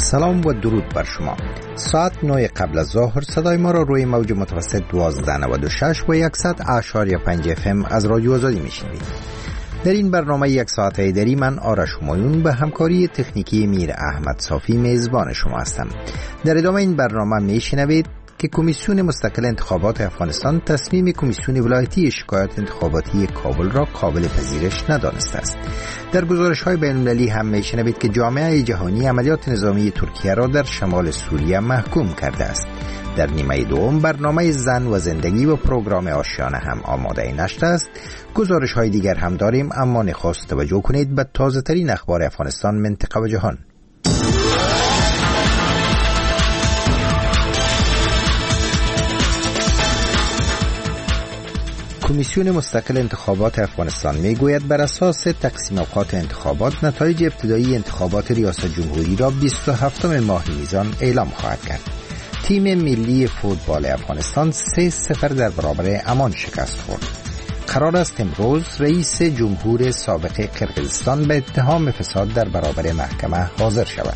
سلام و درود بر شما. ساعت 9 قبل از ظهر صدای ما را روی موج متوسط 1296 و 100.5 FM از رادیو آزادی میشنوید. در این برنامه یک ساعت ایدری من آرش همایون به همکاری تکنیکی میر احمد صافی میزبان شما هستم. در ادامه این برنامه میشنوید که کمیسیون مستقل انتخابات افغانستان تصمیم کمیسیون ولایتی شکایات انتخاباتی کابل را قابل پذیرش ندانسته است. در گزارش‌های بین‌المللی هم می‌شنوید که جامعه جهانی عملیات نظامی ترکیه را در شمال سوریه محکوم کرده است. در نیمه دوم برنامه زن و زندگی و پروگرام آشیانه هم آماده نشده است. گزارش‌های دیگر هم داریم، اما نخست توجه کنید به تازه‌ترین اخبار افغانستان، منطقه و جهان. کمیسیون مستقل انتخابات افغانستان میگوید بر اساس تقسیم اوقات انتخابات نتایج ابتدایی انتخابات ریاست جمهوری را 27 ماه میزان اعلام خواهد کرد. تیم ملی فوتبال افغانستان 3-0 در برابر عمان شکست خورد. قرار است امروز رئیس جمهور سابق قرقیزستان به اتهام فساد در برابر محکمه حاضر شود.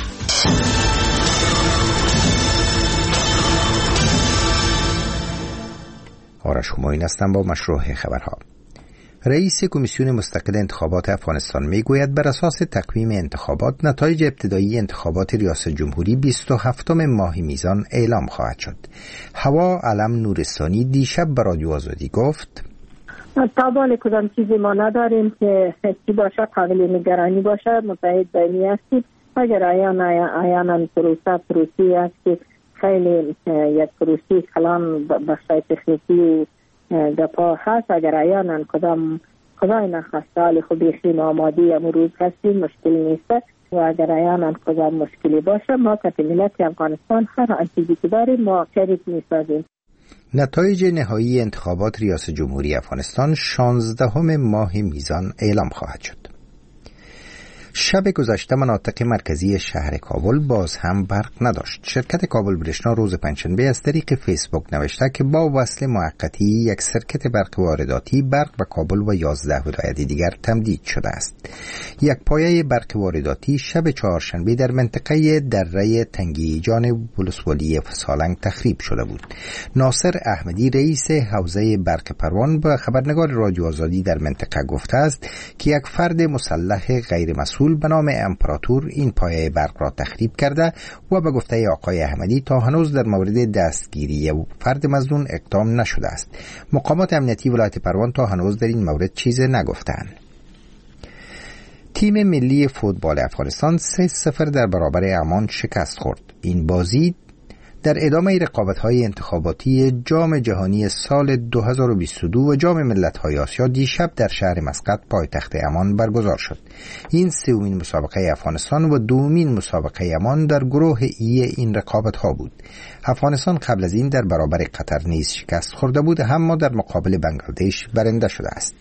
آرش همایون هستم با مشروع خبرها. رئیس کمیسیون مستقل انتخابات افغانستان میگوید بر اساس تقویم انتخابات نتایج ابتدایی انتخابات ریاست جمهوری 27 ماه میزان اعلام خواهد شد. هوا علم نورستانی دیشب به رادیو آزادی گفت طبعا کدام چیزی ما نداریم که حسی باشه، قابل نگرانی باشه، متحد بینی هستید. اگر آیانا پروسی است که خیلی یک پروسی کلان بخشای تکنیکی دپا هست، اگر آیانا کدام خدای نخواسته حال خوب بیخیم آمادی امروز هستیم، مشکل نیست. و اگر آیانا کدام مشکلی باشه ما که ملت افغانستان هر چیزی که داریم ما شریک میسازیم. نتایج نهایی انتخابات ریاست جمهوری افغانستان 16 ماه میزان اعلام خواهد شد. شب گذشته مناطق مرکزی شهر کابل باز هم برق نداشت. شرکت کابل برشنا روز پنجشنبه از طریق فیسبوک نوشته که با وصل موقتی یک سرکت برق وارداتی برق به کابل و 11 ولایت دیگر تمدید شده است. یک پایه برق وارداتی شب چهارشنبه در منطقه دره تنگی جانب ولسوالی سالنگ تخریب شده بود. ناصر احمدی رئیس حوزه برق پروان به خبرنگار رادیو آزادی در منطقه گفته است که یک فرد مسلح غیر مسئول به نام امپراتور این پایه برق را تخریب کرده و به گفته آقای احمدی تا هنوز در مورد دستگیری فرد مظنون اقدام نشده است. مقامات امنیتی ولایت پروان تا هنوز در این مورد چیزی نگفتند. تیم ملی فوتبال افغانستان 3-0 در برابر عمان شکست خورد. این بازی در ادامه رقابت‌های انتخاباتی جام جهانی سال 2022 و جام ملت‌های آسیا دیشب در شهر مسقط پایتخت عمان برگزار شد. این سومین مسابقه افغانستان و دومین مسابقه عمان در گروه ای این رقابت‌ها بود. افغانستان قبل از این در برابر قطر نیز شکست خورده بود، اما در مقابل بنگلادش برنده شده است.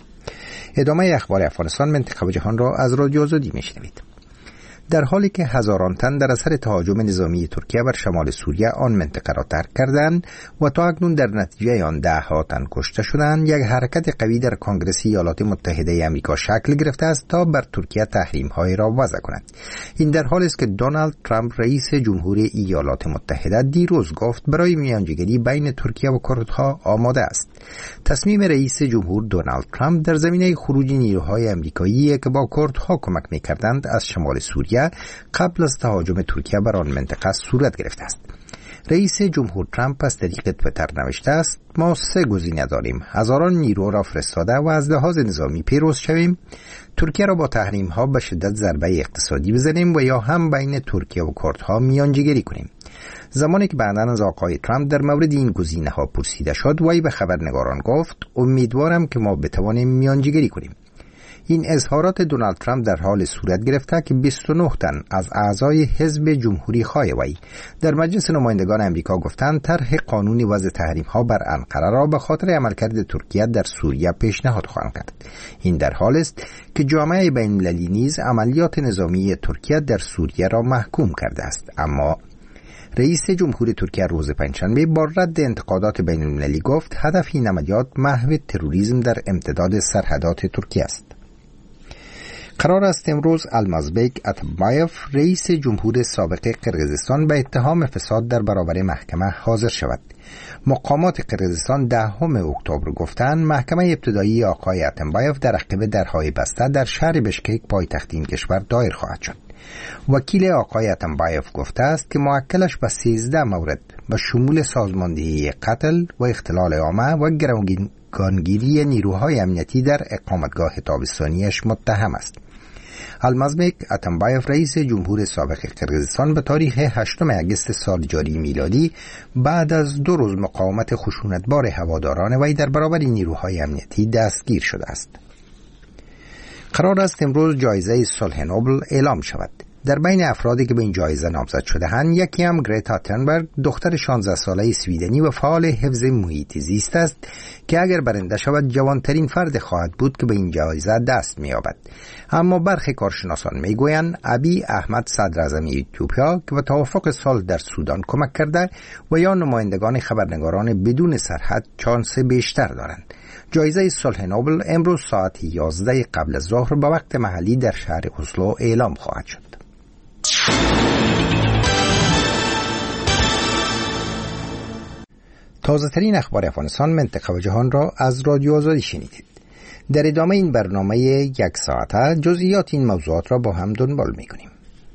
ادامه اخبار افغانستان، منطقه و جهان را از رادیو آزادی میشنوید. در حالی که هزاران تن در اثر تهاجم نظامی ترکیه بر شمال سوریه آن منطقه را ترک کردند و تا اکنون در نتیجه آن 10 تن کشته شدند، یک حرکت قوی در کنگره ایالات متحده آمریکا شکل گرفته است تا بر ترکیه تحریم‌های را وضع کند. این در حالی است که دونالد ترامپ رئیس جمهوری ایالات متحده دیروز گفت برای میانجیگری بین ترکیه و کردها آماده است. تصمیم رئیس جمهور دونالد ترامپ در زمینه خروج نیروهای آمریکایی که با کردها کمک می‌کردند از شمال سوریه قبل از تهاجم ترکیه بر آن منطقه صورت گرفته است. رئیس جمهور ترامپ از طریق توییتر نوشته است ما 3 گزینه داریم: هزاران نیرو را فرستاده و از لحاظ نظامی پیروز شویم، ترکیه را با تحریم ها به شدت ضربه اقتصادی بزنیم و یا هم بین ترکیه و کردها میانجیگری کنیم. زمانی که بعداً از آقای ترامپ در مورد این گزینه ها پرسیده شد، وی به خبرنگاران گفت امیدوارم که ما بتوانیم میانجیگری کنیم. این اظهارات دونالد ترامپ در حال صورت گرفته که 29 تن از اعضای حزب جمهوری خواه وی در مجلس نمایندگان امریکا گفتند طرح قانون وضع تحریم‌ها بر انقره را به خاطر عملکرد ترکیه در سوریه پیشنهاد خواهند کرد. این در حال است که جامعه بین‌المللی نیز عملیات نظامی ترکیه در سوریه را محکوم کرده است. اما رئیس جمهور ترکیه روز پنجشنبه با رد انتقادات بین‌المللی گفت هدف این عملیات محو تروریسم در امتداد سرحدات ترکیه است. قرار است امروز المازبک اتابایف رئیس جمهور سابق قرقیزستان به اتهام فساد در برابر محکمه حاضر شود. مقامات قرقیزستان 10 اکتبر گفتند محکمه ابتدایی آقای اتابایف در عقب درهای بسته در شهر بشکک پایتخت این کشور دایر خواهد شد. وکیل آقای اتابایف گفته است که موکلش به 13 مورد به شمول سازماندهی قتل و اختلال عامه و گروگانگیری نیروهای امنیتی در اقامتگاه تابستانیش متهم است. المازبک اتابایف رئیس جمهور سابق قرقیزستان به تاریخ 8 اگست سال جاری میلادی بعد از 2 روز مقاومت خشونتبار هواداران وی در برابر نیروهای امنیتی دستگیر شده است. قرار است امروز جایزه صلح نوبل اعلام شود. در بین افرادی که به این جایزه نامزد شده‌اند یکی هم گرتا تنبرگ، دختر 16 ساله سویدنی و فعال حفظ محیط زیست است که اگر برنده شود جوانترین فرد خواهد بود که به این جایزه دست می‌یابد. اما برخی کارشناسان میگویند ابی احمد صدراعظم اتیوپیا که به توافق صلح در سودان کمک کرده و یا نمایندگان خبرنگاران بدون سرحد چانس بیشتر دارند. جایزه صلح نوبل امروز ساعت 11 قبل از ظهر به وقت محلی در شهر اسلو اعلام خواهد شد. تازه ترین اخبار افغانستان، منطقه و جهان را از رادیو آزادی شنیدید. در ادامه این برنامه 1 ساعته جزئیات این موضوعات را با هم دنبال می‌کنیم.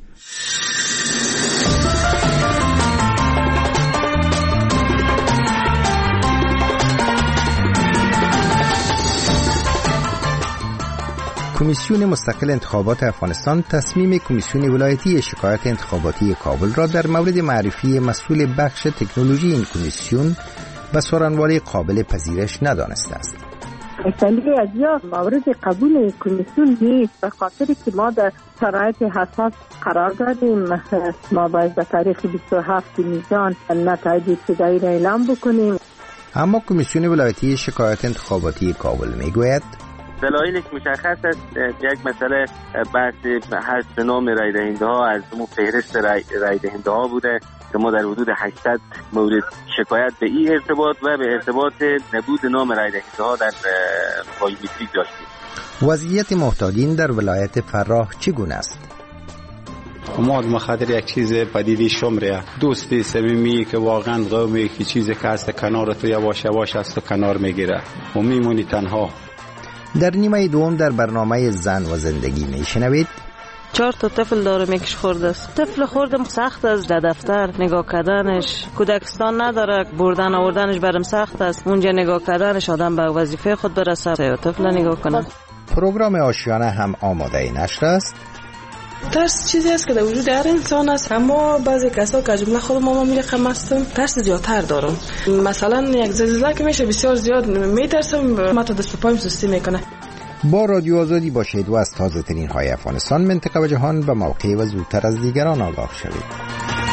کمیسیون مستقل انتخابات افغانستان تصمیم کمیسیون ولایتی شکایت انتخاباتی کابل را در مورد معرفی مسئول بخش تکنولوژی این کمیسیون به سخنوری قابل پذیرش ندانسته است. خیلی از یا مورد قبول کمیسیون نیست، به خاطر که ما در شرایط حساس قرار دادیم. ما باید به تاریخ 27 میزان نتایج ابتدایی را اعلام بکنیم. اما کمیسیون ولایتی شکایت انتخاباتی کابل میگوید دلایلش مشخص است. یک مسئله بحث حذف نام رای دهنده ها از فهرست رای دهنده ها بوده که ما در حدود 800 مورد شکایت به این ارتباط و به ارتباط نبود نام رای دهنده ها در بایومتریک داشتیم. وضعیت محتاجین در ولایت فراه چگونه است؟ ما مخاطر یک چیز پدیدی شمره، دوستی صمیمی که واقعا قومی که چیزی که هست کنار تو یواش یواش است و کنار میگیره و میمونی تنها. در نیمه دوم در برنامه زن و زندگی میشنوید 4 طفل داره میکش خورده است. طفل خوردم سخت است، در دفتر نگاه کردنش کودکستان نداره، بردن آوردنش برام سخت است. اونجا نگاه کردنش آدم به وظیفه خود برسه یا طفل نگاه کنه. پروگرام آشیانه هم آماده نشر است. ترس چیزی است که در وجود هر انسان است، اما بعضی کسا که جمله خود ما میرقم هستم ترس زیادتر دارم. مثلا یک زلزله که میشه بسیار زیاد میترسم، ما تا دست و پایم سستی میکنه. با رادیو آزادی باشید و از تازه ترین های افغانستان، منطقه و جهان به موقع و زودتر از دیگران آگاه شوید.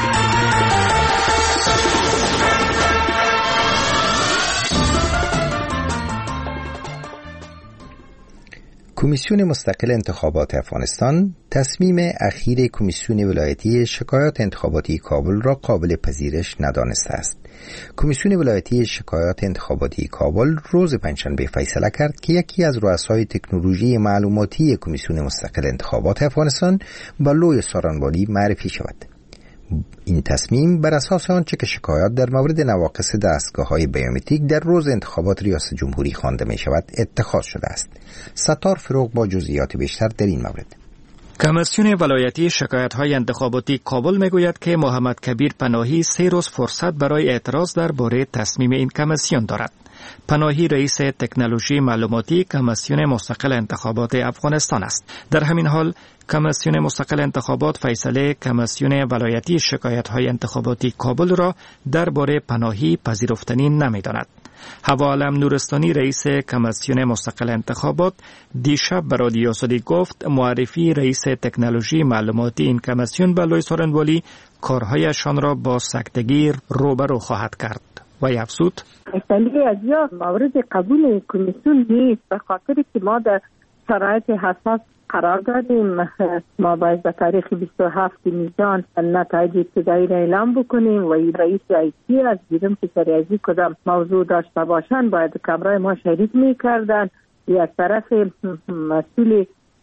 کمیسیون مستقل انتخابات افغانستان تصمیم اخیر کمیسیون ولایتی شکایات انتخاباتی کابل را قابل پذیرش ندانسته است. کمیسیون ولایتی شکایات انتخاباتی کابل روز پنجشنبه فیصله کرد که یکی از رؤسای تکنولوژی معلوماتی کمیسیون مستقل انتخابات افغانستان به لوی سارانوالی معرفی شود. این تصمیم بر اساس آنچه که شکایات در مورد نواقص دستگاه‌های بیومتریک در روز انتخابات ریاست جمهوری خوانده می شود اتخاذ شده است. ستار فروغ با جزئیات بیشتر در این مورد. کمیسیون ولایتی شکایت‌های انتخاباتی کابل میگوید که محمد کبیر پناهی 3 روز فرصت برای اعتراض درباره تصمیم این کمیسیون دارد. پناهی رئیس تکنولوژی معلوماتی کمیسیون مستقل انتخابات افغانستان است. در همین حال کمیسیون مستقل انتخابات فیصله کمیسیون ولایتی شکایت‌های انتخاباتی کابل را درباره پناهی پذیرفتنی نمی‌داند. حوا علم نورستانی رئیس کمیسیون مستقل انتخابات دیشب به رادیو آزادی گفت معرفی رئیس تکنولوژی معلوماتی این کمیسیون به لوی سارانوالی کارهایشان را با سکتگی روبرو خواهد کرد. و افزود خیلی از یا مورد قبول کمیسیون نیست، به خاطر که ما در شرایط حساس قرار دادیم. ما باید به تاریخ 27 میزان نتایج ابتدایی را اعلام بکنیم و رئیس رئیسی از دیدم که سریعی کدام موضوع داشته باشن باید کمرای ما شریک میکردن. یک طرف مسئول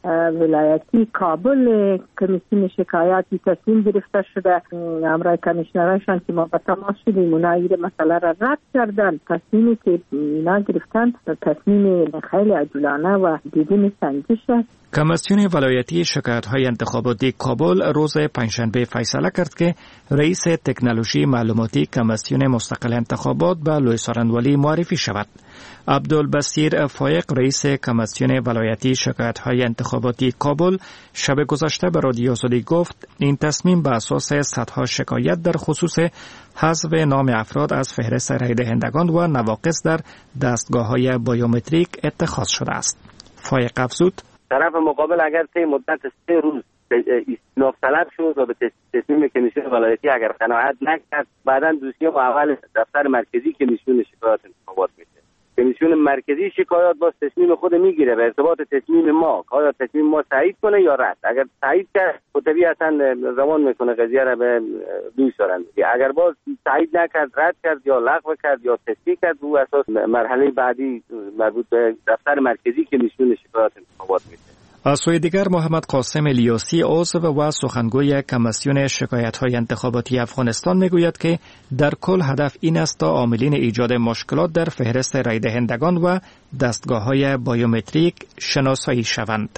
ولایتی کابل کمیسیون شکایاتی تصمیم گرفته شده. امرای کمیشنرشان که ما به تماس شدیم اونا این مسئله را رد کردن. تصمیمی که اینا گرفتن تصمیم خیلی عجولانه و بدون سنجش است. کمیسیون ولایتی شکایت‌های انتخاباتی کابل روز پنجشنبه فیصله کرد که رئیس تکنولوژی معلوماتی کمیسیون مستقل انتخابات به لوی سارنوالی معرفی شود. عبدالبصیر فایق رئیس کمیسیون ولایتی شکایت‌های انتخاباتی کابل شب گذشته به رادیو آزادی گفت این تصمیم به اساس صدها شکایت در خصوص حذف نام افراد از فهرست رای دهندگان و نواقص در دستگاه‌های بیومتریک اتخاذ شده است. فایق افزود طرف مقابل اگر طی مدت 3 روز استئناف طلب شد و به تصمیم کمیسیون ولایتی اگر قناعت نکرد بعداً دوسیه اول دفتر مرکزی کمیسیون شکایات انتخابات میشه. کمیسیون مرکزی شکایات باز تصمیم خود میگیره به ارتباط تصمیم ما آیا تصمیم ما تایید کنه یا رد. اگر تایید کرد طبیعتاً روان میکنه قضیه را به دوی سارنوالی. اگر باز تایید نکرد رد کرد یا لغو کرد یا تصحیح کرد او اساس مرحله بعدی مربوط به دفتر مرکزی کمیسیون شکایات انتخابات میشه. از سوی دیگر محمد قاسم الیاسی عضو و سخنگوی کمیسیون شکایت‌های انتخاباتی افغانستان میگوید که در کل هدف این است تا عاملین ایجاد مشکلات در فهرست رای دهندگان و دستگاه‌های بیومتریک شناسایی شوند.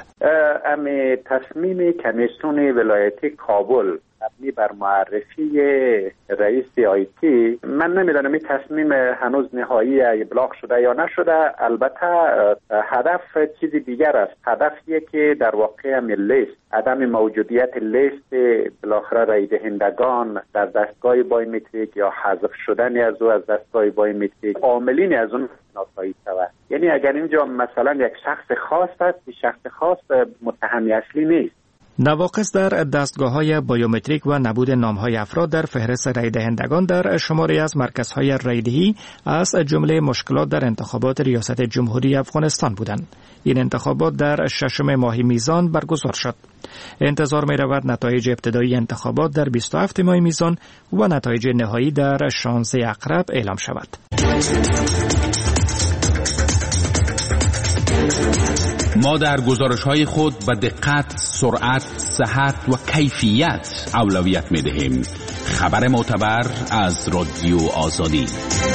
تصمیم کمیسیون ولایتی کابل مبنی بر معرفی رئیس آیتی، من نمیدانم این تصمیم هنوز نهایی ابلاغ شده یا نشده. البته هدف چیزی دیگر است. هدفیه که در واقع لیست عدم موجودیت لیست بالاخره رای دهندگان در دستگاه بایومتریک یا حذف شدن از او از دستگاه بایومتریک عاملین از اون شناسایی شود. یعنی اگر اینجا مثلا یک شخص خاص است، این شخص خاص متهم اصلی نیست. نواقص در دستگاه‌های بیومتریک و نبود نام‌های افراد در فهرست رای دهندگان در شماری از مرکزهای رایدهی از جمله مشکلات در انتخابات ریاست جمهوری افغانستان بودند. این انتخابات در 6 ماه میزان برگزار شد. انتظار می‌رود نتایج ابتدایی انتخابات در 27 ماه میزان و نتایج نهایی در 16 اقرب اعلام شود. ما در گزارش‌های خود به دقت، سرعت، صحت و کیفیت اولویت می‌دهیم. خبر معتبر از رادیو آزادی.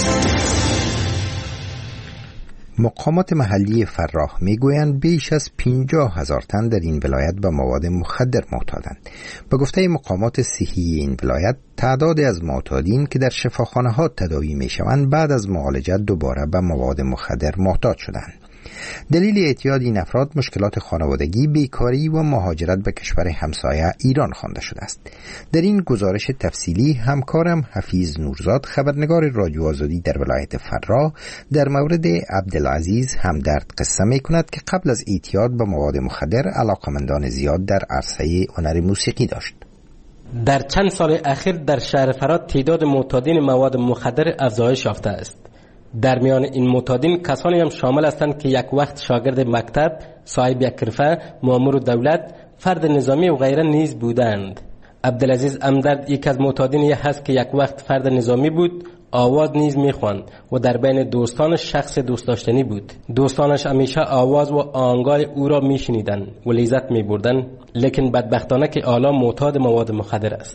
مقامات محلی فراه میگویند بیش از 50,000 تن در این ولایت به مواد مخدر معتادند. به گفته مقامات صحی این ولایت تعداد از معتادین که در شفاخانه‌ها تداوی میشوند بعد از معالجت دوباره به مواد مخدر معتاد شدند. دلیل اعتیاد این افراد مشکلات خانوادگی، بیکاری و مهاجرت به کشور همسایه ایران خوانده شده است. در این گزارش تفصیلی همکارم حفیظ نورزاد خبرنگار رادیو آزادی در ولایت فراه در مورد عبدالعزیز همدرد قصه می کند که قبل از اعتیاد به مواد مخدر علاقمندان زیاد در عرصه هنر موسیقی داشت. در چند سال اخیر در شهر فراه تعداد معتادین مواد مخدر افزایش یافته است. در میان این معتادین کسانی هم شامل هستند که یک وقت شاگرد مکتب، صاحب یک حرفه، مامور دولت، فرد نظامی و غیره نیز بودند. عبدالعزیز همدرد یک از معتادینی هست که یک وقت فرد نظامی بود، آواز نیز میخواند و در بین دوستانش شخص دوست داشتنی بود. دوستانش همیشه آواز و آهنگای او را میشنیدند و لذت میبردند، لیکن بدبختانه که حالا معتاد مواد مخدر است.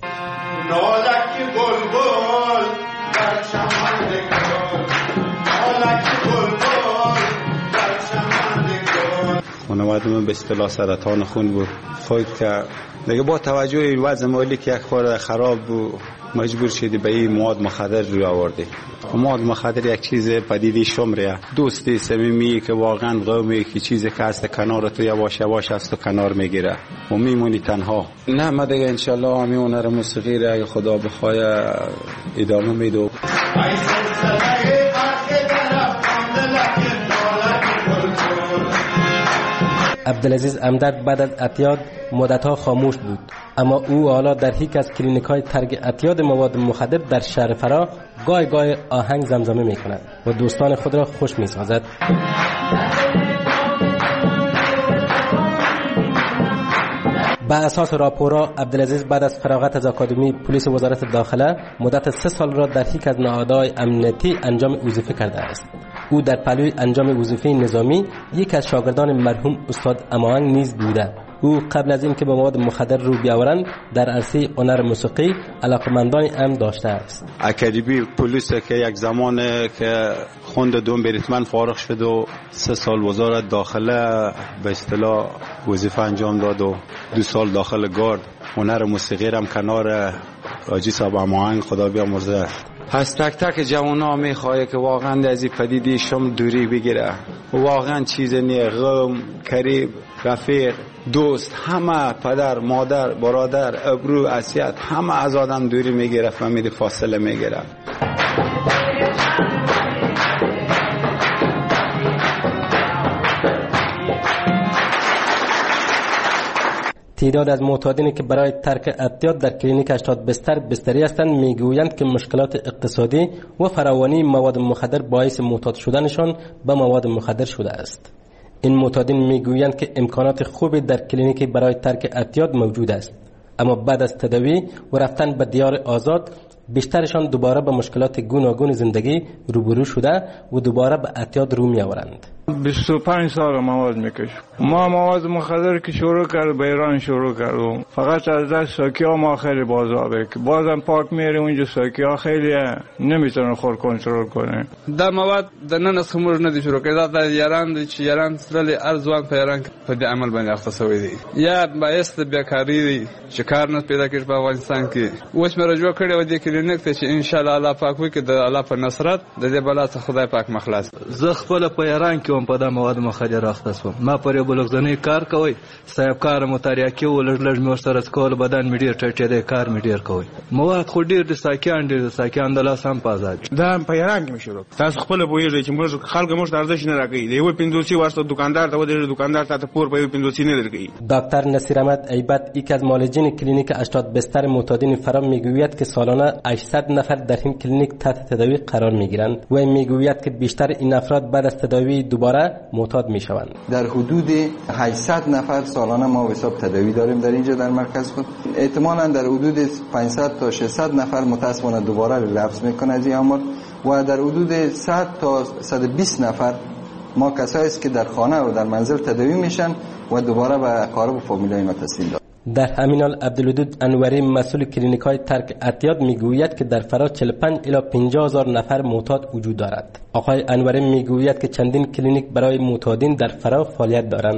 خانواده من به اصطلاح سرطان خون بود، فوت کرد. دیگه با توجه به وضع مالی که یک خورده خراب بود مجبور شدی به این مواد مخدر روی آوردی. مواد مخدر یک چیز پدیده شمریه، دوستی صمیمی که واقعا قومی که چیزی که هست کنار تو یواش یواش است و کنار میگیره و میمونی تنها. نه ما دیگه انشالله همین هنر موسیقی را اگه خدا بخواد ادامه میدم. عبدالعزیز همدرد بعد از اعتیاد مدت‌ها خاموش بود، اما او حالا در یک از کلینیک‌های ترک اعتیاد مواد مخدر در شهر فراه گاهی گاهی آهنگ زمزمه می‌کند و دوستان خود را خوش می‌سازد. با اساس راپورها عبدالعزیز بعد از فراغت از آکادمی پلیس وزارت داخله مدت 3 سال را در یک از نهادهای امنیتی انجام وظیفه کرده است. او در پهلوی انجام وظیفه نظامی یک از شاگردان مرحوم استاد اماهنگ نیز بوده. او قبل از اینکه به مواد مخدر رو بیاورند در عرصه هنر موسیقی علاقمندانی هم داشته است. اکادمی پلیس که یک زمان که خوند دوم بریتمن فارغ شد و 3 سال وزارت داخله به اصطلاح وظیفه انجام داد و 2 سال داخل گارد. هنر موسیقی هم کنار حاجی صاحب اماهنگ خدا بیامرزه. از تک تک جوانا میخواه که واقعا از این پدیده شم دوری بگیره. واقعا چیز نیه. غم، قریب، رفیق، دوست، همه پدر، مادر، برادر، ابرو، اسیت، همه از آدم دوری میگیره، فهمید فاصله میگیره. تعداد از معتادینی که برای ترک اعتیاد در کلینیک 80 بستری هستند میگویند که مشکلات اقتصادی و فراوانی مواد مخدر باعث معتاد شدنشان به مواد مخدر شده است. این معتادین میگویند که امکانات خوبی در کلینیک برای ترک اعتیاد موجود است، اما بعد از تداوی و رفتن به دیار آزاد بیشترشان دوباره به مشکلات گوناگون زندگی روبرو شده و دوباره به اعتیاد رو میآورند. 25 سال مواد میکشم. ما مواد مخدر که شروع کرد به ایران شروع کردم. فقط از دست ساکیا ما خیلی بازابه که بازم پاک میریم اونجا ساکیا خیلی نمیتونه خود کنترل کنه. در مواد در نن از خمور ندی شروع کرد. در یاران چی یاران سلی ارزوان پیران په عمل باندې اختصاصوي دي. یا باعث بیکاری دي چې کار نه پیدا کړي په افغانستان کې. اوس مې رجوع کړی و دې کلینیک ته چې ان شاء الله الله پاک وکړي د الله په نصرت د دې بلا څخه خدای پاک مخلاص. زه خپل په ایران کې هم په د مواد مخدر اخته شوم. ما پر یو بلوغزنی کار کوي. صاحب کار متریاکي ولړ مې ورسره سکول بدن مې ډیر ټټې کار مې ډیر کوي. مواد خو ډیر د ساکیان د لاس هم پازاد. دا په ایران کې مشهور. تاسو خپل پوهیږئ چې موږ خلک موږ ته ارزښت نه راکړي. دی یو پندوسی واسطه دکاندار ته ودی دکاندار ته پور په پندوسی نه درکړي. دکتر نصیر احمد ایبت یک از معالجین کلینیک 80 بستر معتادین فرا میگوید که سالانه 800 نفر در این کلینیک تحت تداوی قرار میگیرند و میگوید که بیشتر این افراد بعد از تداوی دوباره معتاد میشوند. در حدود 800 نفر سالانه ما حساب تداوی داریم در اینجا در مرکز خود. احتمالاً در حدود 500 تا 600 نفر متاسفانه دوباره ریلپس میکنه از این امر و در حدود 100 تا 120 نفر ما کسایی است که در خانه و در منزل تداوی میشن و دوباره به اقارب و فامیلای ما تسلیم دادن. در همین حال عبدالودود انوری مسئول کلینیک های ترک اعتیاد میگوید که در فرا 45 الی 50 هزار نفر معتاد وجود دارد. آقای انوری میگوید که چندین کلینیک برای معتادین در فرا فعالیت دارند.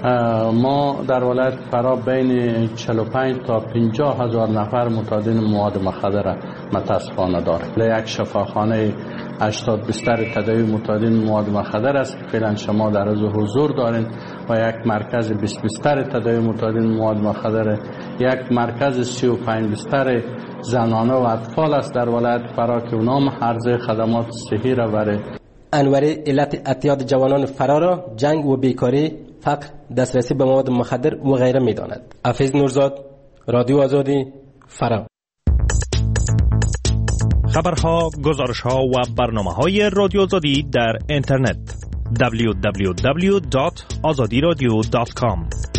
ما در ولایت فرا بین 45 تا 50 هزار نفر معتادین مواد مخدر متاسفانه داریم. یک شفاخانه 80 بستر تداوی معتادین مواد مخدر است که فعلا شما در از حضور دارین و یک مرکز 20 بستر تداوی معتادین مواد مخدر، یک مرکز 35 بستر زنانه و اطفال است در ولایت فرا که اونام عرضه خدمات صحی را برای انوری علت اعتیاد جوانان فرا را جنگ و بیکاری، فقر، دسترسی به مواد مخدر و غیره می‌داند. حافظ نورزاد، رادیو آزادی، فرا. خبرها، گزارش‌ها و برنامه‌های رادیو آزادی در اینترنت www.azadiradio.com.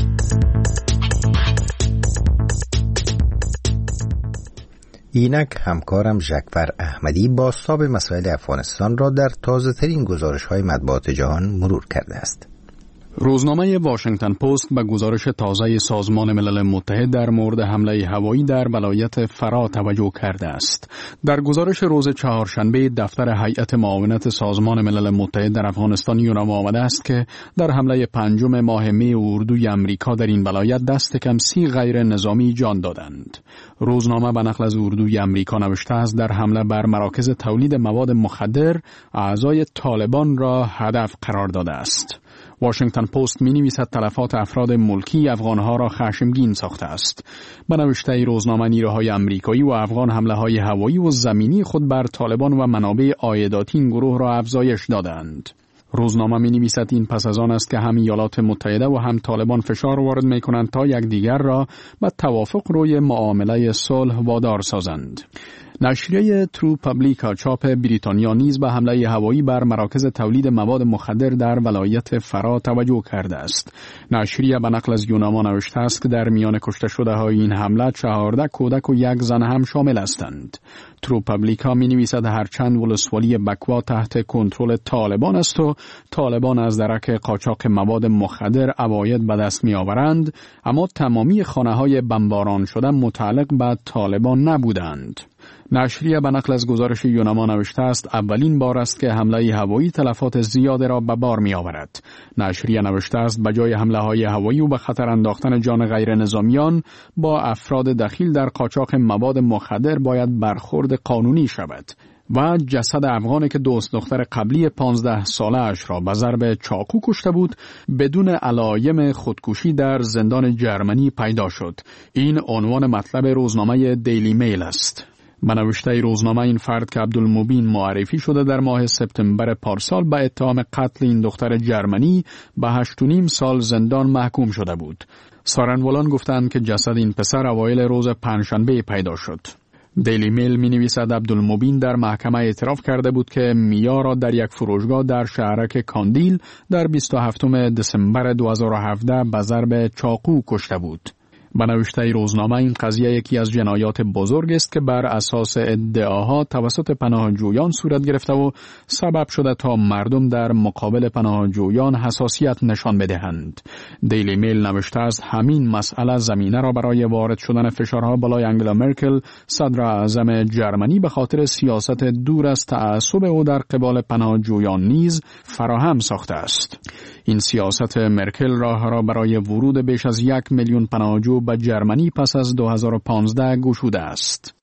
اینک همکارم ژکفر احمدی بازتاب مسائل افغانستان را در تازه‌ترین گزارش‌های مطبوعات جهان مرور کرده است. روزنامه واشنگتن پست به گزارش تازه سازمان ملل متحد در مورد حمله هوایی در ولایت فرا توجه کرده است. در گزارش روز چهارشنبه دفتر هیئت معاونت سازمان ملل متحد در افغانستان یادآور آمده است که در حمله 5 ماه می اردوی امریکا در این ولایت دست کم 30 غیر نظامی جان دادند. روزنامه به نقل از اردوی امریکا نوشته است در حمله بر مراکز تولید مواد مخدر اعضای طالبان را هدف قرار داده است. واشنگتن پست می‌نویسد تلفات افراد ملکی افغان‌ها را خشمگین ساخته است. به نوشته روزنامه نیروهای آمریکایی و افغان حمله‌های هوایی و زمینی خود بر طالبان و منابع عایداتی این گروه را افزایش دادند. روزنامه می‌نویسد این پس از آن است که هم ایالات متحده و هم طالبان فشار وارد می‌کنند تا یکدیگر را به توافق روی معامله صلح وادار سازند. نشریه ترو پابلیکا چاپ بریتانیا نیز به حمله هوایی بر مراکز تولید مواد مخدر در ولایت فرا توجه کرده است. نشریه به نقل از یوناما نوشته است که در میان کشته شده های این حمله 14 کودک و 1 زن هم شامل هستند. ترو پابلیکا می نویسد هرچند ولسوالی بکوا تحت کنترل طالبان است و طالبان از درک قاچاق مواد مخدر عواید به دست می آورند، اما تمامی خانه های بمباران شده متعلق به طالبان نبودند. نشریه به نقل از گزارش یوناما نوشته است اولین بار است که حمله هوایی تلفات زیاد را به بار می آورد. نشریه نوشته است به جای حمله های هوایی و به خطر انداختن جان غیر نظامیان با افراد دخیل در قاچاق مواد مخدر باید برخورد قانونی شود. و جسد افغانی که دوست دختر قبلی 15 ساله اش را به ضرب چاقو کشته بود بدون علایم خودکشی در زندان جرمنی پیدا شد. این عنوان مطلب روزنامه دیلی میل است. به نوشته روزنامه این فرد که عبدالمبین معرفی شده در ماه سپتامبر پارسال به اتهام قتل این دختر جرمنی به 8.5 سال زندان محکوم شده بود. سارنوالان گفتند که جسد این پسر اوایل روز پنجشنبه پیدا شد. دیلی میل می نویسد عبدالمبین در محکمه اعتراف کرده بود که میا را در یک فروشگاه در شهرک کاندیل در 27 دسامبر 2017 به ضرب چاقو کشته بود. به نوشته روزنامه این قضیه یکی از جنایات بزرگ است که بر اساس ادعاها توسط پناهجویان صورت گرفته و سبب شده تا مردم در مقابل پناهجویان حساسیت نشان بدهند. دیلی میل نوشته است همین مسئله زمینه را برای وارد شدن فشارها بالای انگلا مرکل صدر اعظم جرمنی به خاطر سیاست دور از تعصب او در قبال پناهجویان نیز فراهم ساخته است. این سیاست مرکل راه را برای ورود بیش از 1 میلیون پناهجو به جرمنی پس از 2015 گشوده است.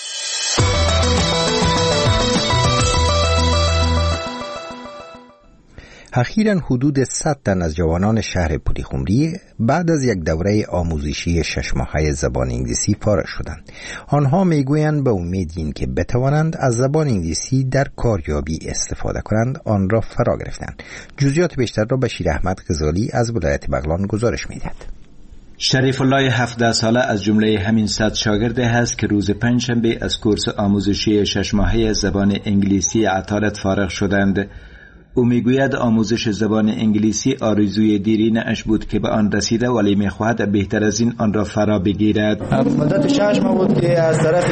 اخیراً حدود 100 تن از جوانان شهر پولیخمری بعد از یک دوره آموزشی 6 ماهه زبان انگلیسی فارغ شدند. آنها میگویند به امید این که بتوانند از زبان انگلیسی در کاریابی استفاده کنند آن را فرا گرفتند. جزئیات بیشتر را بشیر احمد غزالی از ولایت بغلان گزارش می‌دهد. شریف الله 17 ساله از جمله همین 100 شاگرد هست که روز پنجشنبه از کورس آموزشی 6 ماهه زبان انگلیسی عطارد فارغ شدند. او میگوید آموزش زبان انگلیسی آرزوی دیرینه اش بود که به آن رسیده ولی میخواهد بهتر از این آن را فرا بگیرد. مدت 6 ماه بود که از طرف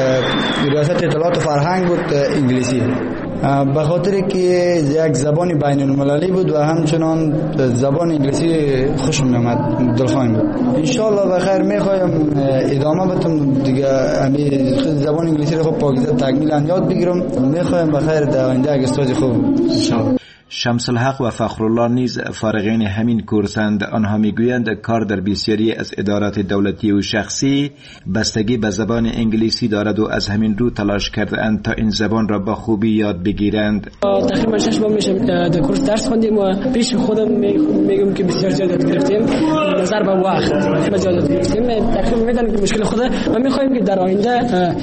ریاست اطلاعات و فرهنگ بود انگلیسی، به خاطر که یک زبان بین المللی بود و همچنان زبان انگلیسی خوشم میامد، دلخواهیم بود. انشالله بخیر میخوایم ادامه بدم دیگه، همین زبان انگلیسی رو خب پاکیزه تکمیلا یاد بگیرم. میخوایم بخیر در آینده یک استاد خوب انشالله. شمس الحق و فخرالله نیز فارغین همین کورسند. آنها میگویند کار در بسیاری از ادارات دولتی و شخصی بستگی به زبان انگلیسی دارد و از همین رو تلاش کردند تا این زبان را با خوبی یاد بگیرند. تقریبا 6 ماه میشه در کورس درس خوندیم و پیش خودم میگم که بسیار زیاد یاد گرفتیم. نظر به وقت بسیار یاد گرفتیم. تقریبا میدونم که مشکل خود ما میخوایم که در آینده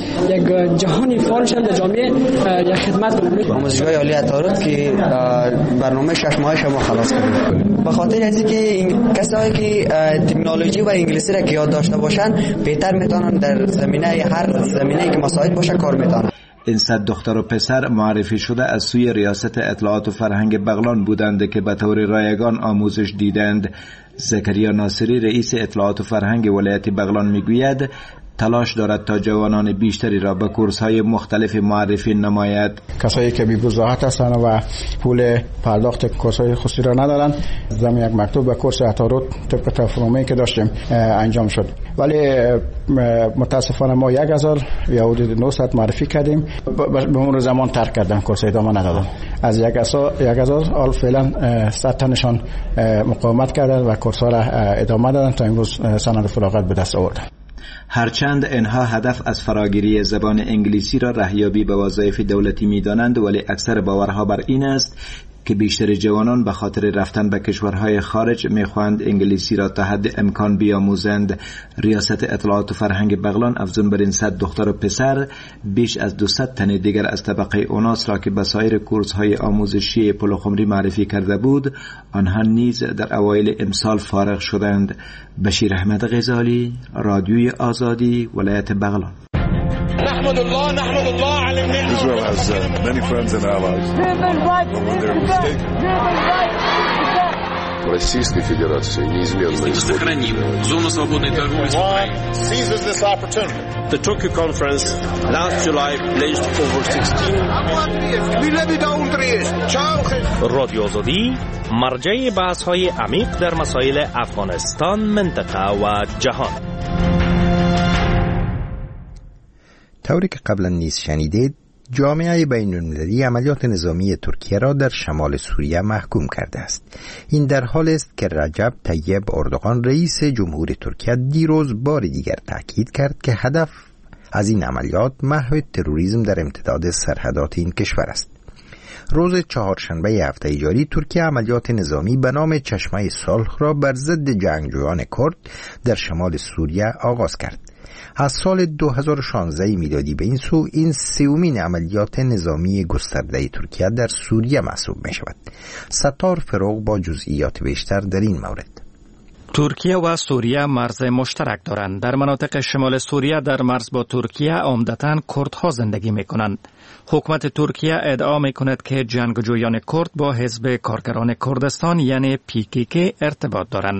یک جهانی فعال شد در جامعه یک خدمت کنیم. آموزشگاه عالی عطارد که برنامه 6 ماهه ما خلاص کردیم، به خاطر از اینکه کسایی که تکنولوژی و انگلیسی را یاد داشته باشن بهتر میتونن در زمینه هر زمینه‌ای که مساعد باشه کار میتونن. این 100 دختر و پسر معرفی شده از سوی ریاست اطلاعات و فرهنگ بغلان بودند که به طور رایگان آموزش دیدند. زکریا ناصری رئیس اطلاعات و فرهنگ ولایت بغلان میگوید تلاش دارد تا جوانان بیشتری را به کورس‌های مختلف معرفی نماید. کسایی که بی‌وضاحت هستند و پول پرداخت کورس‌های خصوصی را ندارند، زمین یک مکتوب به کورس عطارد طبق تفاهمی که داشتیم انجام شد، ولی متاسفانه ما 1000 یا حدود 900 معرفی کردیم، به اون زمان ترک کردن، کورس ادامه ندادن. از 1000 حال فعلا 100 تنشان مقاومت کردند و کورس‌ها را ادامه دادن تا امروز سند فراغت به دست آوردن. هرچند اینها هدف از فراگیری زبان انگلیسی را رهیابی به وظایف دولتی می‌دانند، ولی اکثر باورها بر این است که بیشتر جوانان به خاطر رفتن به کشورهای خارج می‌خواهند انگلیسی را تا حد امکان بیاموزند. ریاست اطلاعات و فرهنگ بغلان افزون بر این 100 دختر و پسر بیش از 200 تن دیگر از طبقه اوناس را که به سایر کورس‌های آموزشی پلخمری معرفی کرده بود، آنها نیز در اوایل امسال فارغ شدند. بشیر احمد غزالی، رادیوی آزادی، ولایت بغلان. نحمد الله على النعمة. Israel has many friends and allies. When they're mistaken. Российской Федерации неизменно сохраним зону свободной торговли с Украиной. Seizes this opportunity. The Tokyo conference last July pledged over 16 رادیو آزادی مرجع بحث‌های عمیق در مسائل افغانستان، منطقه و جهان. طوری که قبلا نیز شنیدید، جامعه بین‌المللی عملیات نظامی ترکیه را در شمال سوریه محکوم کرده است. این در حال است که رجب طیب اردوغان رئیس جمهور ترکیه دیروز بار دیگر تاکید کرد که هدف از این عملیات محو تروریسم در امتداد سرحدات این کشور است. روز چهارشنبه هفته جاری ترکیه عملیات نظامی به نام چشمه صلح را بر ضد جنگجویان کرد در شمال سوریه آغاز کرد. از سال 2016 میلادی به این سو این سومین عملیات نظامی گسترده ترکیه در سوریه محسوب می شود. ستار فروغ با جزئیات بیشتر در این مورد. ترکیه و سوریه مرز مشترک دارند. در مناطق شمال سوریه در مرز با ترکیه عمدتاً کردها زندگی می کنند. حکومت ترکیه ادعا می کند که جنگجویان کرد با حزب کارگران کردستان یعنی PKK ارتباط دارند.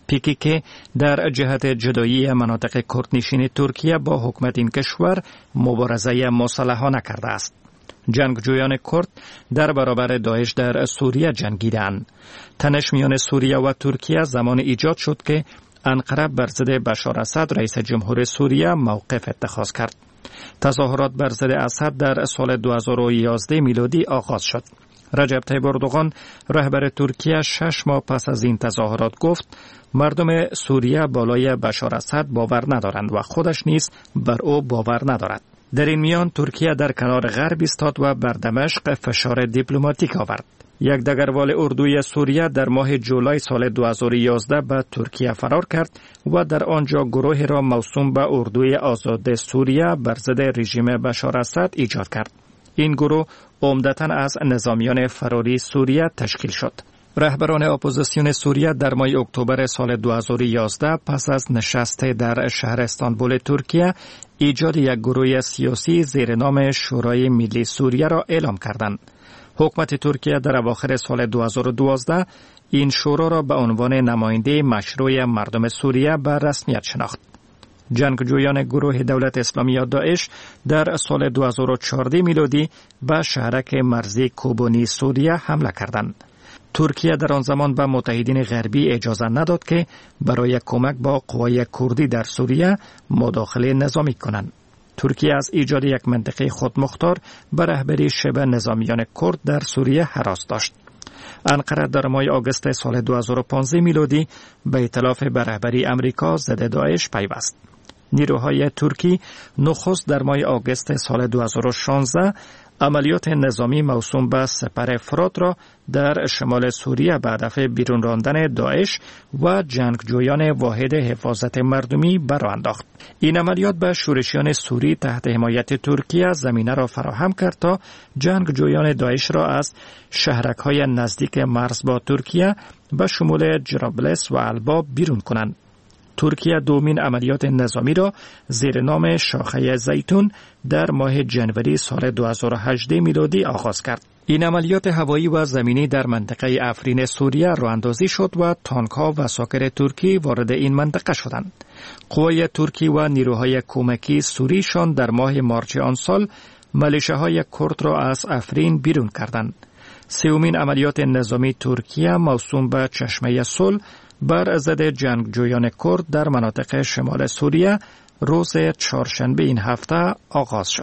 PKK در جهت جدایی مناطق کردنشین ترکیه با حکومت این کشور مبارزه مسلحانه کرده است. جنگجویان کرد در برابر داعش در سوریه جنگیدند. تنش میان سوریه و ترکیه زمان ایجاد شد که انقره بر ضد بشار اسد رئیس جمهور سوریه موقف اتخاذ کرد. تظاهرات بر ضد اسد در سال 2011 میلادی آغاز شد. رجب طیب اردوغان رهبر ترکیه 6 ماه پس از این تظاهرات گفت مردم سوریه بالای بشار اسد باور ندارند و خودش نیز بر او باور ندارد. در این میان ترکیه در کنار غرب ایستاد و بر دمشق فشار دیپلماتیک آورد. یک دگروال اردوی سوریه در ماه جولای سال 2011 به ترکیه فرار کرد و در آنجا گروهی را موسوم به اردوی آزاد سوریه بر ضد رژیم بشار اسد ایجاد کرد. این گروه عمدتاً از نظامیان فراری سوریه تشکیل شد. رهبران اپوزیسیون سوریه در ماه اکتبر سال 2011 پس از نشست در شهر استانبول ترکیه ایجاد یک گروه سیاسی زیر نام شورای ملی سوریه را اعلام کردند. حکومت ترکیه در اواخر سال 2012 این شورا را به عنوان نماینده مشروع مردم سوریه به رسمیت شناخت. جنگجویان گروه دولت اسلامی یا داعش در سال 2014 میلادی به شهرک مرزی کوبانی سوریه حمله کردند. ترکیه در آن زمان به متحدین غربی اجازه نداد که برای کمک با قوای کردی در سوریه مداخله نظامی کنند. ترکیه از ایجاد یک منطقه خودمختار به رهبری شبه نظامیان کرد در سوریه هراس داشت. انقره در ماه آگوست سال 2015 میلادی به ائتلاف به رهبری امریکا ضد داعش پیوست. نیروهای ترکی نخست در ماه آگوست سال 2016 عملیات نظامی موسوم به سپر فرات را در شمال سوریه به هدف بیرون راندن داعش و جنگجویان واحد حفاظت مردمی برآ انداخت. این عملیات به شورشیان سوری تحت حمایت ترکیه زمینه را فراهم کرد تا جنگجویان داعش را از شهرک‌های نزدیک مرز با ترکیه به شمول جرابلس و البا بیرون کنند. ترکیه دومین عملیات نظامی را زیر نام شاخه زیتون در ماه جنوری سال 2018 میلادی آغاز کرد. این عملیات هوایی و زمینی در منطقه افرین سوریه راه‌اندازی شد و تانک‌ها و ساکر ترکی وارد این منطقه شدند. قوای ترکی و نیروهای کمکی سوریشان در ماه مارچ آن سال ملیشه‌های کرد را از افرین بیرون کردند. سومین عملیات نظامی ترکیه موسوم به چشمه صلح بر ضد جنگجویان کرد در مناطق شمال سوریه روز چهارشنبه این هفته آغاز شد.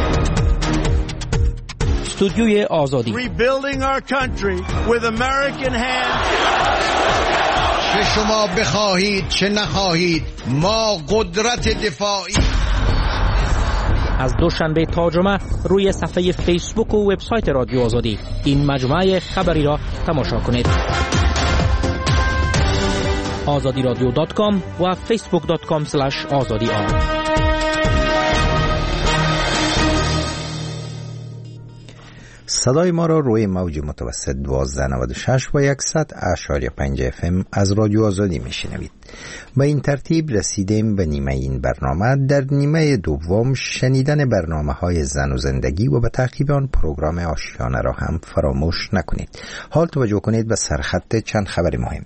استودیوی آزادی چه شما بخواهید چه نخواهید ما قدرت دفاعی. از دوشنبه تا جمعه روی صفحه فیسبوک و وبسایت رادیو آزادی این مجموعه خبری را تماشا کنید. azadiradio.com و facebook.com/azadi. صدای ما را روی موج متوسط 1296 و 100.5 FM از رادیو آزادی میشنوید. با این ترتیب رسیدیم به نیمه این برنامه. در نیمه دوم شنیدن برنامه‌های زن و زندگی و به تعقیب آن پروگرام آشیانه را هم فراموش نکنید. حال توجه کنید به سرخط چند خبر مهم.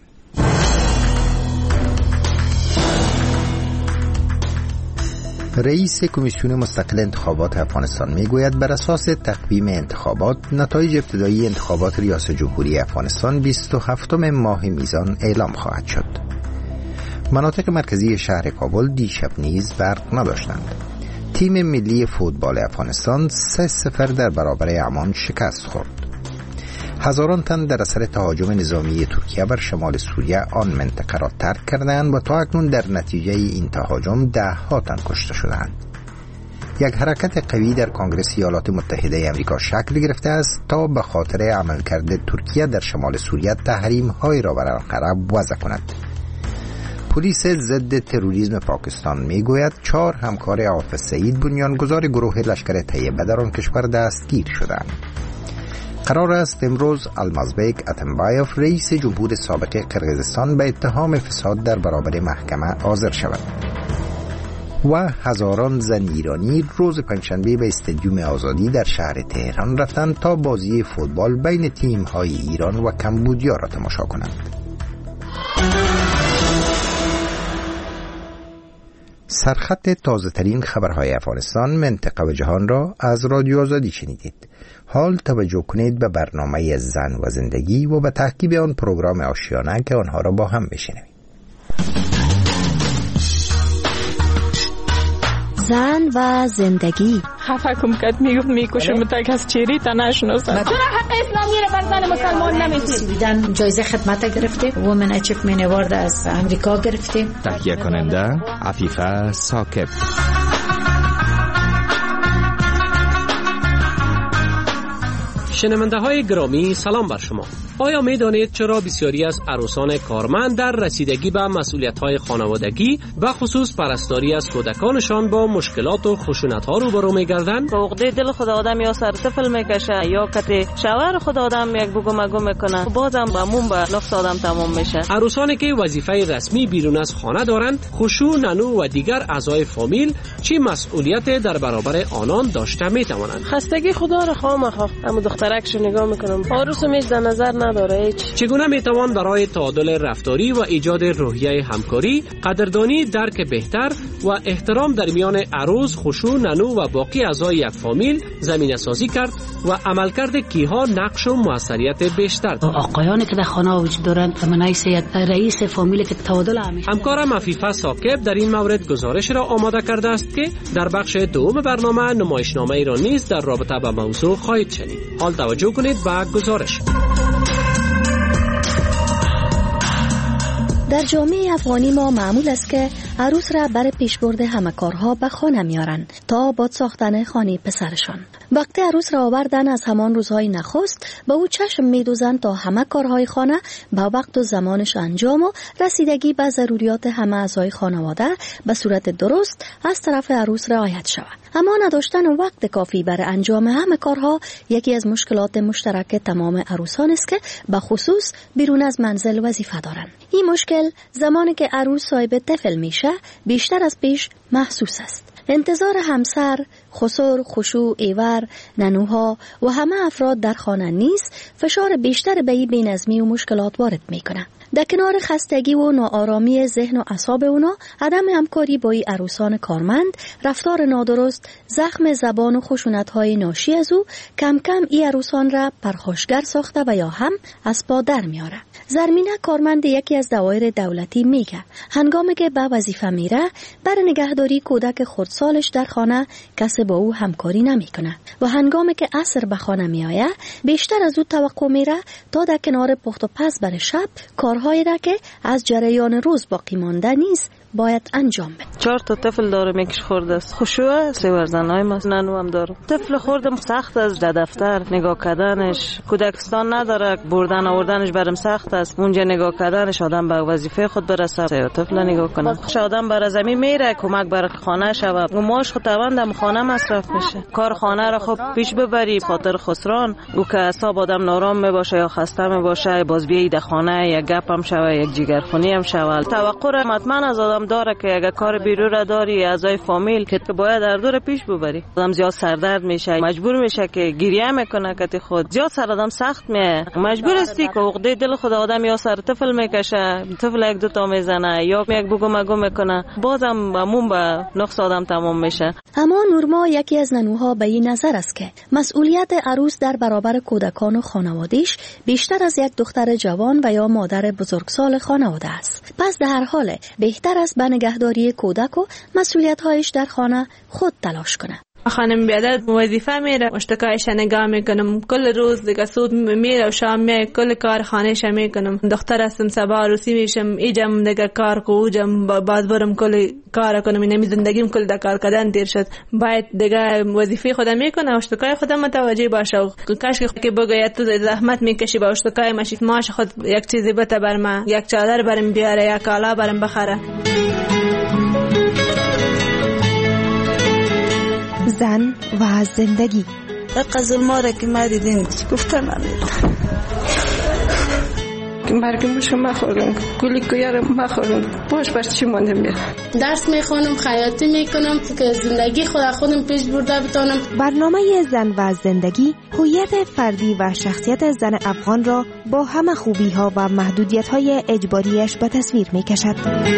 رئیس کمیسیون مستقل انتخابات افغانستان میگوید بر اساس تقویم انتخابات نتایج ابتدایی انتخابات ریاست جمهوری افغانستان 27 ماه میزان اعلام خواهد شد. مناطق مرکزی شهر کابل دیشب نیز برق نداشتند. تیم ملی فوتبال افغانستان 3-0 در برابر عمان شکست خورد. هزاران تن در اثر تهاجم نظامی ترکیه بر شمال سوریه آن منطقه را ترک کردند و تا اکنون در نتیجه این تهاجم 10 تن کشته شدند. یک حرکت قوی در کنگره ایالات متحده آمریکا شکل گرفته است تا به خاطر عملکرد ترکیه در شمال سوریه تحریم‌های را بر آنقره وضع کند. پلیس ضد تروریسم پاکستان میگوید 4 همکار عاطف سعید بنیانگذار گروه لشکر طیبه در آن کشور دستگیر شدند. قرار است امروز المازبک اتمبایف رئیس جمهور سابق قرقیزستان به اتهام فساد در برابر محکمه حاضر شود. و هزاران زن ایرانی روز پنجشنبه به استادیوم آزادی در شهر تهران رفتند تا بازی فوتبال بین تیم‌های ایران و کمبودیا را تماشا کنند. سرخط تازه ترین خبرهای افغانستان، منطقه و جهان را از رادیو آزادی شنیدید. حال توجه کنید به برنامه زن و زندگی و به تعقیب آن پروگرام آشیانه که آنها را با هم بشنویم. زن و زندگی. خفه کم کد میکشم تا کس چیری تا نشناسم. چرا حق اسلامی را بر زن مسلمان نمیدید؟ جایزه خدمت گرفته، وومن اچیومنت اوارد از امریکا گرفته. تهیه کننده عفیفه ثاقب. شنونده های گرامی سلام بر شما. آیا می دانید چرا بسیاری از عروسان کارمند در رسیدگی به مسئولیت های خانوادگی و خصوص پرستاری از کودکانشان با مشکلات و خشونت ها روبرو می گردند؟ با عقده دل خود آدم یا سر طفل میکشه یا کت شوهر خود آدم یک بگو مگو میکنه، بازم بمون به نفس آدم تمام میشه. عروسانی که وظیفه رسمی بیرون از خانه دارند، خشوع، ننو و دیگر اعضای فامیل چی مسئولیت در برابر آنان داشته می توانند؟ خستگی خدا را خواهم اما دخترکشو نگاه میکنم، عروس میش در نظر نداره هیچ. چگونه میتوان برای تعادل رفتاری و ایجاد روحیه همکاری، قدردانی، درک بهتر و احترام در میان عروس، خشوع، ننو و باقی اعضای یک فامیل زمینه سازی کرد و عملکرد کیها نقش و موثریت بیشتر دارد؟ آقایانی که در خانه وجود دارند من رئیس فامیل که تعادل همیشه. همکارم عفیفه ثاقب در این مورد گزارش را آماده کرده است که در بخش دوم برنامه نمایشنامه ای را نیز در رابطه با موضوع خواهید شنید. حال توجه کنید به گزارش. در جامعه افغانی ما معمول است که عروس را برای پیشبرد همه کارها به خانه میارن تا باد ساختن خانه پسرشان. وقتی عروس را آوردن از همان روزهای نخست به او چشم میدوزند تا همه کارهای خانه به وقت و زمانش انجام و رسیدگی به ضروریات همه اعضای خانواده به صورت درست از طرف عروس رعایت شود. اما نداشتن وقت کافی برای انجام همه کارها یکی از مشکلات مشترک تمام عروسان است که به خصوص بیرون از منزل وظیفه دارند. این مشکل زمانی که عروس صاحب طفل میشه بیشتر از پیش محسوس است. انتظار همسر، خسر، خشوع، ایور، ننوها و همه افراد در خانه نیست فشار بیشتر به این بی‌نظمی و مشکلات وارد میکنه. در کنار خستگی و ناآرامی ذهن و اعصاب اونا، عدم همکاری با این عروسان کارمند، رفتار نادرست، زخم زبان و خشونت‌های ناشی از او کم کم این عروسان را پرخاشگر ساخته و یا هم از پا در میاره. زرمینه کارمند یکی از دوایر دولتی میگه هنگامی که به وظیفه میره برای نگهداری کودک خردسالش در خانه کسی با او همکاری نمیکنه و هنگامی که عصر به خانه میآید بیشتر از او توقع میره تا در کنار پخت و پز برای شب کارهایی را که از جریان روز باقی مانده نیست باید انجام بده. 4 تا طفل دارم، یکیش خورده است. خشوع 3 ورزنای ما ننو هم دارم. طفل خوردم سخت است، در دفتر نگاه کردنش، کودکستان نداره، بردن آوردنش برام سخت است. اونجا نگاه کردنش آدم به وظیفه خود برسه، طفل نگاه کنه. آدم بر زمین میره کمک بر خانه شود، و ماش خود توان خانه مصرف میشه. کار خانه را خب پیش ببری خاطر خسران، او که حساب آدم نارام میباشه یا خسته میباشه، باز بیایی در خانه یک گپ هم شوه، یک جگرخونی هم شوه. توقع را حتما از آدم داره که اگه کار بیرون را داری، اعضای فامیل که باید در دور پیش ببری. آدم زیاد سردرد میشه، مجبور میشه که گریه میکنه که خود زیاد سر آدم سخت میه، مجبور استی که عقده دل خود آدم یا سر طفل میکشه، طفل 1-2 تا میزنه یا یک بگو مگو میکنه، بازم بمون به نقص آدم تمام میشه. اما نورما یکی از ننوها به این نظر است که مسئولیت عروس در برابر کودکان و خانواده‌اش بیشتر از یک دختر جوان و یا مادر بزرگسال خانواده است. پس در هر حال بهتر است به نگهداری کودک و مسئولیت‌هایش در خانه خود تلاش کنه. خانم بیادت وظیفه میره، اشتکایش نگاه میکنم، کل روز دیگه صبح میره و شام میره، کل کار خانهش میکنم. دختر هستم، صبح عروسی میشم، ایجم دیگه کار کو، اوجم بعد برم کل کار کنم. اینمی زندگیم کل در کار کردن دیر شد. باید دیگه وظیفه خودم میکنه، اشتکای خودم متوجه باشه و کاش که بگوید تو زحمت میکشی با اشتکای ماش خود یک چیزی بده بر ما، یک چادر برم بیاره، یک کالا برم بخره. زن و زندگی. قزل ماره که ما دیدیم گفتم که مرگم شما خوردم، گلی کویارم ما خوردم، باش برش چی ماندم بیاد. درس میخونم، خیاطی میکنم که زندگی خودم پیش برده بتونم. برنامه زن و زندگی هویت فردی و شخصیت زن افغان را با همه خوبی ها و محدودیت های اجباریش به تصویر میکشد.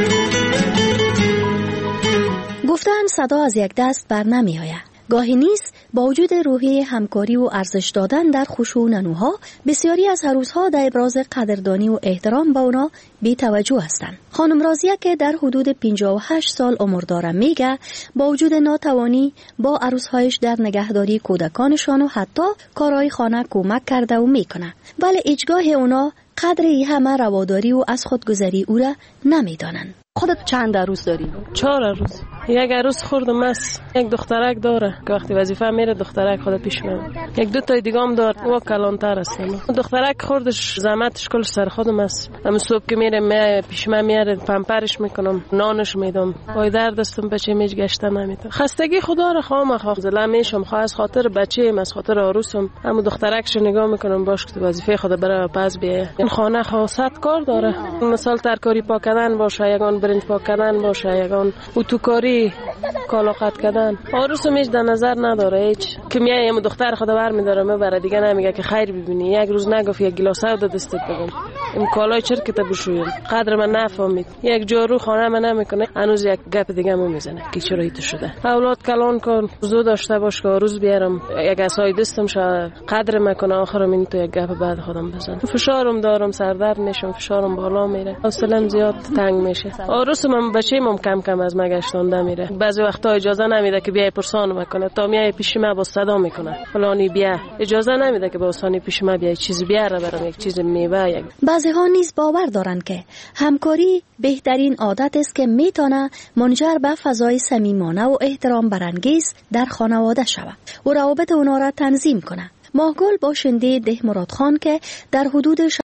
گفتن صدا از یک دست بر نمی آید. گاهی نیست با وجود روحیه همکاری و ارزش دادن در خشوع ننوها، بسیاری از عروس‌ها در ابراز قدردانی و احترام به اونا بی توجه هستند. خانم راضیه که در حدود 58 سال عمر داره میگه با وجود ناتوانی با عروس‌هایش در نگهداری کودکانشان و حتی کارهای خانه کمک کرده و میکنه، ولی هیچگاه اونا قدر همه رواداری و از خودگذری او را نمیدانند. خودت چند عروس داری؟ 4 عروس. یک عروس خوردم است، یک دخترک داره که وقتی وظیفه میره دخترک خود پیش میاد. 1-2 تا دیگه هم داره، او کلانتر است. دخترک خوردش زحمتش کلش سر خودم است. هم صبح که میره پیش من میاره، پمپرش میکنم، نانش میدم. وای درد استم بچه میج گشته نمیتونه. خستگی خدا را خواهم زلم میشم، خواهم از خاطر بچه‌ام، از خاطر عروسم. همو دخترکش نگاه میکنم باش که وظیفه خود برای پس بیه. این خانه خاصت کار داره. مثلا ترکاری پاک کردن باشه، یگان برنج پاک کردن باشه، یگان اتوکاری کالا قطع کردن. عروسم هیچ در نظر نداره، هیچ که میایم دختر خدا برمی‌داره میبره، دیگه نمیگه که خیر ببینی. یک روز نگفت یک گلاس آب دستت بگم، این کالای چرت که بشویم، قدر من نفهمید. یک جارو خانه من نمیکنه، هنوز یک گپ دیگه مو میزنه که چرا ایت شده. اولاد کلان کن، زو داشته باش که روز بیارم یک اسای دستم شه قدر میکنه، آخرم این تو یک گپ بعد خودم بزنم. فشارم دارم، سردرد میشم، فشارم بالا میره، حوصله‌ام زیاد تنگ میشه. عروسم بچه‌م کم کم از مگشتونده میره، بعضی وقتا اجازه نمیده که بیای پرسان بکنه، تا میای پیش من با صدا میکنه فلانی بیا، اجازه نمیده که با آسانی پیش من بیای چیز بیاره برام، یک چیز میوه. بعضی ها نیز باور دارند که همکاری بهترین عادت است که میتونه منجر به فضای صمیمانه و احترام برانگیز در خانواده شود و روابط اونا را تنظیم کنه. ماهگل باشنده ده مراد خان که در حدود